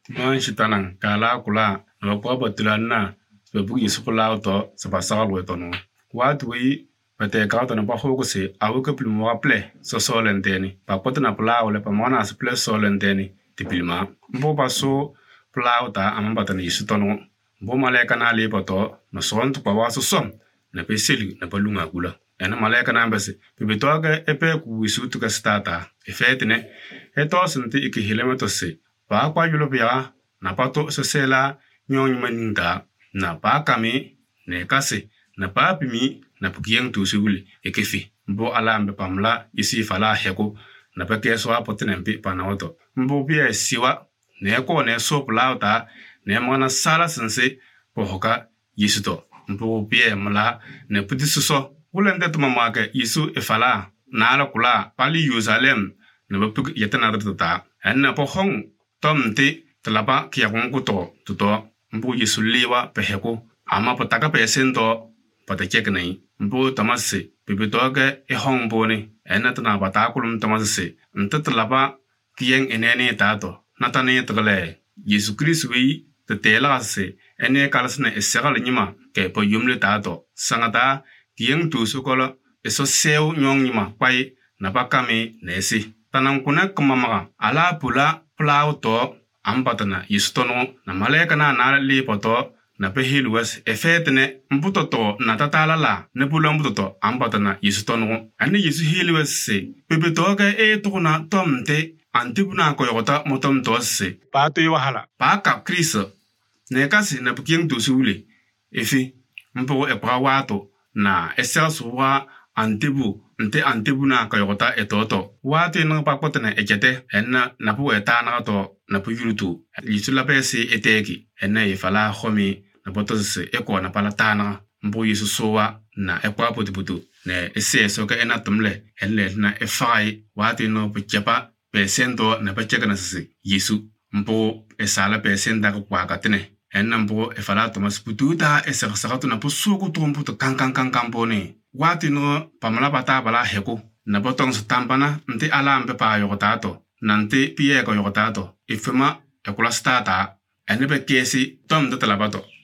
Man shitanan kala kula no ko batulan na be bugi sukula to sa basal we to no wat we pate ka to na ba ho ko se awu ko plu mo aple so solenteni pa ko na pla ole pa mona as plus solenteni tipilma mbo baso pla ta amamba tan yisu to no mbo maleka na le poto no son to pa waso som na pe seli na balunga gula ena maleka na mbese pe to ga epe ku wisu to ka stata efetene eto sente ikihilema to se pa kwa yulo bia na pato sesela nyong maninda na pa kami ne kase na pa pimi na pukieng tu suguli ekefi mbo alambe pamla isi fala heko na pa keso apotene mpi panaoto mbo bia siwa ne ko ne so plauta ne mana sala sense pohoka yisuto mbo bia mala ne puti suso ulende to mamake yisu efala na ala kula pali Jerusalem ne ba puk yetana ta enna po hong tomte tlaba kiakon kuto tuto mbu yisuliwa peheko ama pataka pesento patakeknai mbu tamase bibitoge ehongboni enatna batakulum tamase ntatlaba kiyeng enene tato natane tgale Yesu Kristo wi tetelase ene kalasne esegal nyima ke po yumle tato sangata kiyeng tusukolo eso seu nyong nyima pai nabakame nesi tanankuna kumamaga ala pula plauto ambatana yistono na maleka na li poto na pehilwas efetne mbutoto na tatala la ne bulombutoto ambatana yistono ani yisu hilwas se pepetoga etuna tomte antibuna koyota motom tosse pato yohala pa kap kristo ne kasi na buking tusule efi mpo eprawato na eselsuwa antibu nte antibuna koyota etoto wate no pakotene ejete enna napu etana to napu yurutu yisula pesi eteki enna ifala khomi na potose eko na palatana mbo yisu sowa na ekwa potiputu ne ese soka ena tumle elle na efai wate no pechapa pesento na pecheka na sisi yisu mbo esala pesenda kwa katene enna mbo efala tomas pututa esakasakatu na posuko tromputo kankankankambone wati no pamala bata bala heko na botong stampana nte alambe pa yogotato nante pie ko yogotato ifema ekula stata ene be kesi tom de talabato